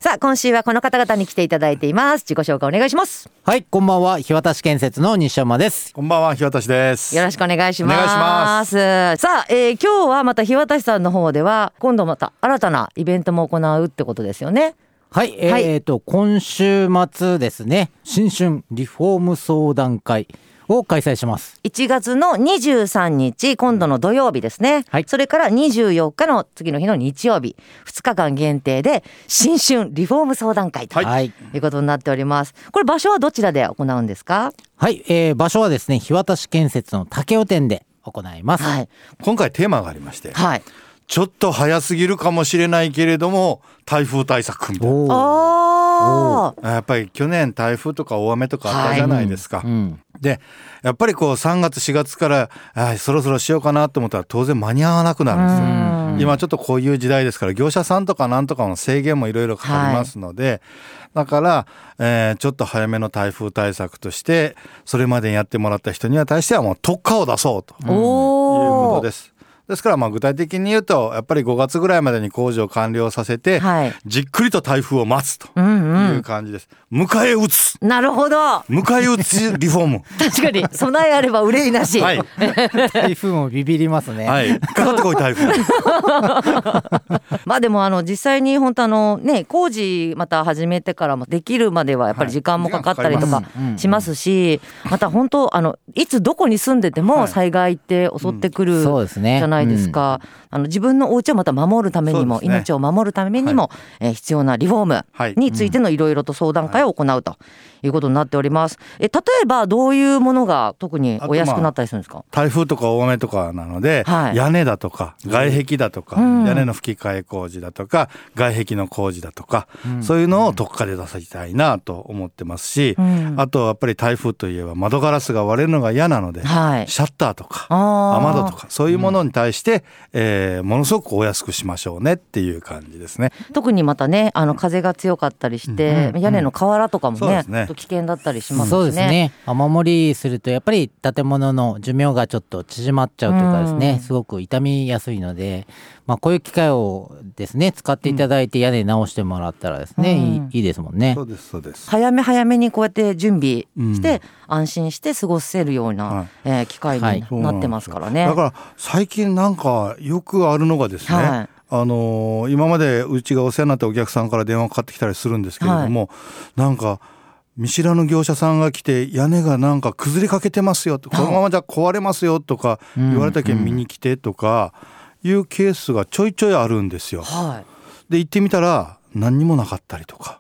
さあ今週はこの方々に来ていただいています。自己紹介お願いします。 はい、こんばんは。日渡建設の西山です。 こんばんは、日渡です。 よろしくお願いします。 お願いします。 さあ、今日はまた日渡さんの方では今度また新たなイベントも行うってことですよね。 はい、今週末ですね、新春リフォーム相談会を開催します。 1月の23日今度の土曜日ですね、 はい、 それから24日の次の日の日曜日2日間限定で新春リフォーム相談会ということになっております。これ場所はどちらで行うんですか？ はい、場所はですね、日渡建設の武雄店で行います。 はい、 今回テーマがありまして、 はい、 ちょっと早すぎるかもしれないけれども台風対策みたいな。やっぱり去年台風とか大雨とかあったじゃないですか、でやっぱりこう3月4月からそろそろしようかなと思ったら当然間に合わなくなるんですよ。今ちょっとこういう時代ですから業者さんとかなんとかの制限もいろいろかかりますので、だから、ちょっと早めの台風対策としてそれまでにやってもらった人には対してはもう特価を出そうということです。ですから具体的に言うとやっぱり5月ぐらいまでに工事を完了させて、じっくりと台風を待つという感じです。迎え撃つ。 なるほど。 迎え撃つリフォーム。 確かに備えあれば憂いなし。 はい、台風もビビりますね。 はい、かかってこい台風。 まあでも実際に本当ね、工事また始めてからもできるまではやっぱり時間もかかったりとかしますし、また本当いつどこに住んでても災害って襲ってくるじゃないですか。自分のお家をまた守るためにも、命を守るためにも、必要なリフォームについてのいろいろと相談会を行うということになっております。例えばどういうものが特にお安くなったりするんですか？ 台風とか大雨とかなので、屋根だとか外壁だとか、屋根の吹き替え工事だとか外壁の工事だとか、そういうのを特価で出したいなと思ってますし、あとやっぱり台風といえば窓ガラスが割れるのが嫌なので、シャッターとか雨戸とかそういうものに対して、ものすごくお安くしましょうねっていう感じですね。 特にまたね風が強かったりして、屋根の瓦とかもね、危険だったりしますしね。 そうですね。雨漏りするとやっぱり建物の寿命がちょっと縮まっちゃうというかですね、すごく傷みやすいので、こういう機会をですね使っていただいて屋根直してもらったらですね、いいですもんね。 そうですそうです。 早めにこうやって準備して、安心して過ごせるような、機会になってますからね。 だから最近なんかよくあるのがですね、今までうちがお世話になったお客さんから電話かかってきたりするんですけれども、なんか見知らぬ業者さんが来て屋根がなんか崩れかけてますよと、このままじゃ壊れますよとか言われたけん見に来てとかいうケースがちょいちょいあるんですよ。で行ってみたら何にもなかったりとか。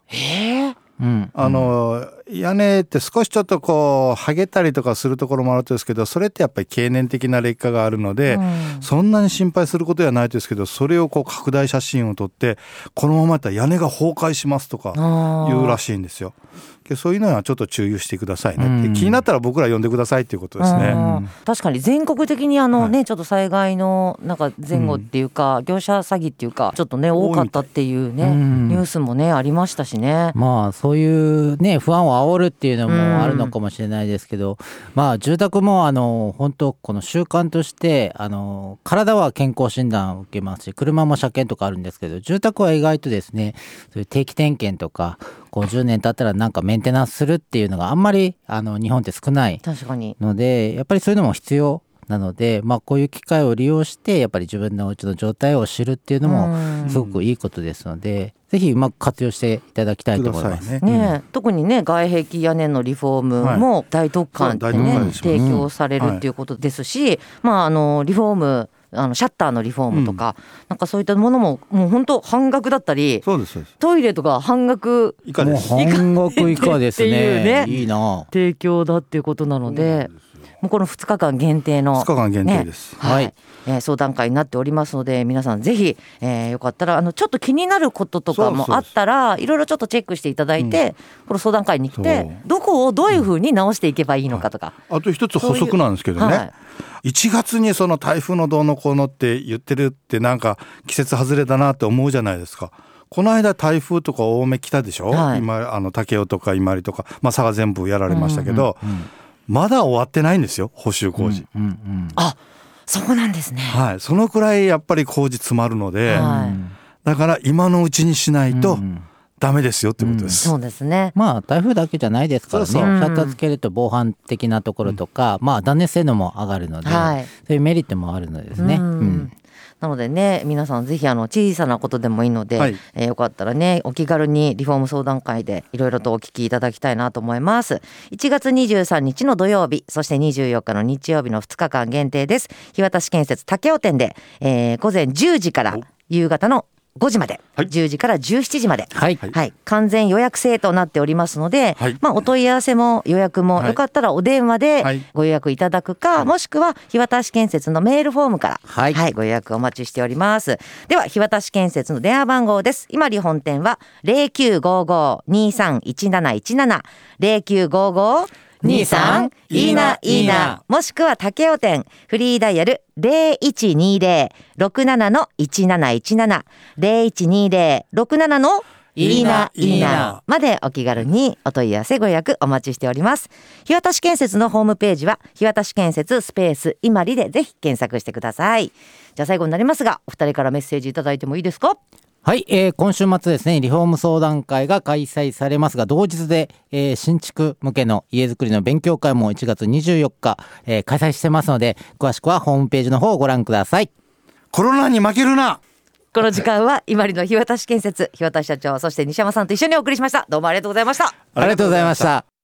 屋根って少しちょっとこう剥げたりとかするところもあるんですけど、それってやっぱり経年的な劣化があるので、そんなに心配することはないですけど、それをこう拡大写真を撮ってこのままやったら屋根が崩壊しますとか言うらしいんですよ。そういうのはちょっと注意してくださいねって、気になったら僕ら呼んでくださいっていうことですね。 確かに全国的にちょっと災害のなんか前後っていうか、業者詐欺っていうかちょっとね多かったっていうね、ニュースもねありましたしね。 そういうね不安を煽るっていうのもあるのかもしれないですけど、住宅も本当この習慣として体は健康診断を受けますし、車も車検とかあるんですけど、住宅は意外とですね、そういう定期点検とか50年経ったらなんかメンテナンスするっていうのがあんまり日本って少ないので、やっぱりそういうのも必要なので、こういう機会を利用してやっぱり自分のお家の状態を知るっていうのもすごくいいことですので、ぜひうまく活用していただきたいと思いますね。特にね外壁屋根のリフォームも大特価でね、提供されるっていうことですし、リフォームシャッターのリフォームとか、なんかそういったものももう本当半額だったり、トイレとか半額以下です。半額以下ですね。いいな。 提供だっていうことなので、もうこの2日間限定の 2日間限定です、 相談会になっておりますので、皆さんぜひ、よかったらちょっと気になることとかもあったらいろいろちょっとチェックしていただいて、この相談会に来てどこをどういうふうに直していけばいいのかとか、 あと一つ補足なんですけどね、1月にその台風のどうのこうのって言ってるってなんか季節外れだなって思うじゃないですか。この間台風とか大雨来たでしょ、今武雄とか伊万里とか、佐賀全部やられましたけど、まだ終わってないんですよ、補修工事。 そうなんですね。 そのくらいやっぱり工事詰まるので、だから今のうちにしないとダメですよってことです。 そうですね。 まあ台風だけじゃないですからね。シャッターつけると防犯的なところとか、まあ断熱性能も上がるので、そういうメリットもあるのですね。 なのでね、皆さんぜひ小さなことでもいいので、よかったらね、お気軽にリフォーム相談会でいろいろとお聞きいただきたいなと思います。1月23日の土曜日、そして24日の日曜日の2日間限定です。日渡建設武雄店で、午前10時から夕方の5時まで、10時から17時まで、完全予約制となっておりますので、お問い合わせも予約もよかったらお電話でご予約いただくか、もしくは日渡建設のメールフォームから、ご予約お待ちしております。では日渡建設の電話番号です。今里本店は 0955-231717 0955-23いいないいな、もしくは武雄店フリーダイヤル 0120-67-1717 0120-67いいないいなまでお気軽にお問い合わせご予約お待ちしております。日渡建設のホームページは日渡建設スペース今里でぜひ検索してください。じゃあ最後になりますが、お二人からメッセージいただいてもいいですか？ はい、今週末ですね、リフォーム相談会が開催されますが、同日で、新築向けの家づくりの勉強会も1月24日、開催してますので、詳しくはホームページの方をご覧ください。 コロナに負けるな。 この時間は今里の日渡建設、日渡社長、そして西山さんと一緒にお送りしました。どうもありがとうございました。 ありがとうございました。